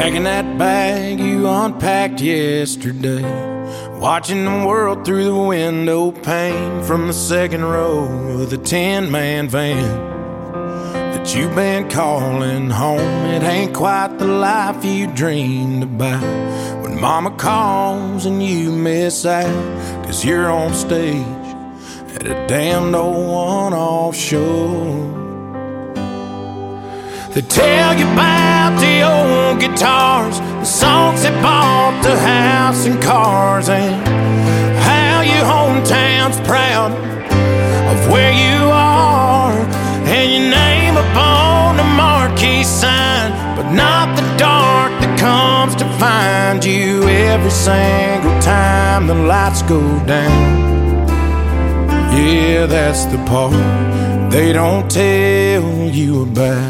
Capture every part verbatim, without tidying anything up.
Packing that bag you unpacked yesterday, watching the world through the window pane from the second row of the ten-man van that you've been calling home. It ain't quite the life you dreamed about when mama calls and you miss out, 'cause you're on stage at a damned old one-off show. They tell you about the old guitars, the songs that bought the house and cars, and how your hometown's proud of where you are, and your name upon the marquee sign, but not the dark that comes to find you every single time the lights go down. Yeah, that's the part they don't tell you about.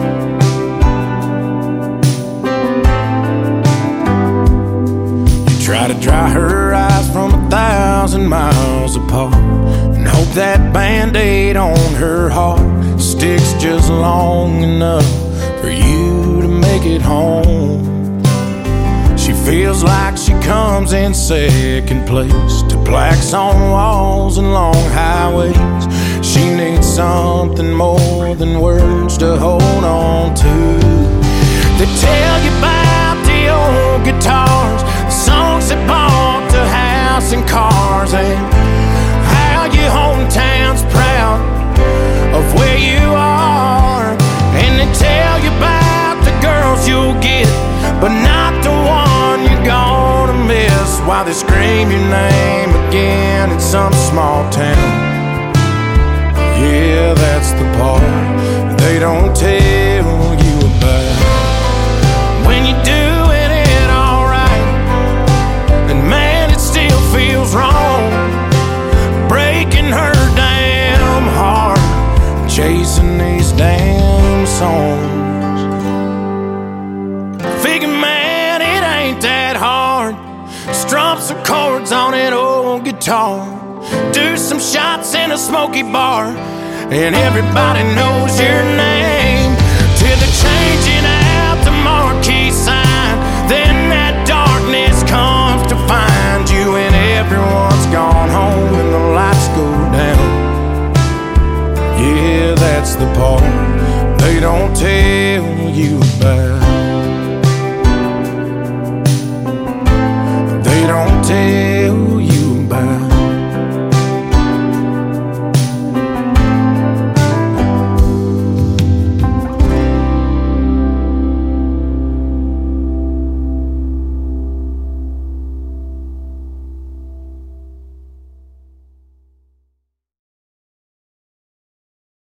Try to dry her eyes from a thousand miles apart and hope that Band-Aid on her heart sticks just long enough for you to make it home. She feels like she comes in second place to plaques on walls and long highways. She needs something more than words to hold on to. They tell you about the old guitars, songs that bought the house and cars, and how your hometown's proud of where you are. And they tell you about the girls you'll get, but not the one you're gonna miss, while they scream your name again in some small town. Yeah, that's the part they don't tell you about. When you're doing it all right, and man, it still feels wrong, breaking her damn heart, chasing these damn songs. Figure, man, it ain't that hard. Strum some chords on an old guitar, do some shots in a smoky bar, and everybody knows your name.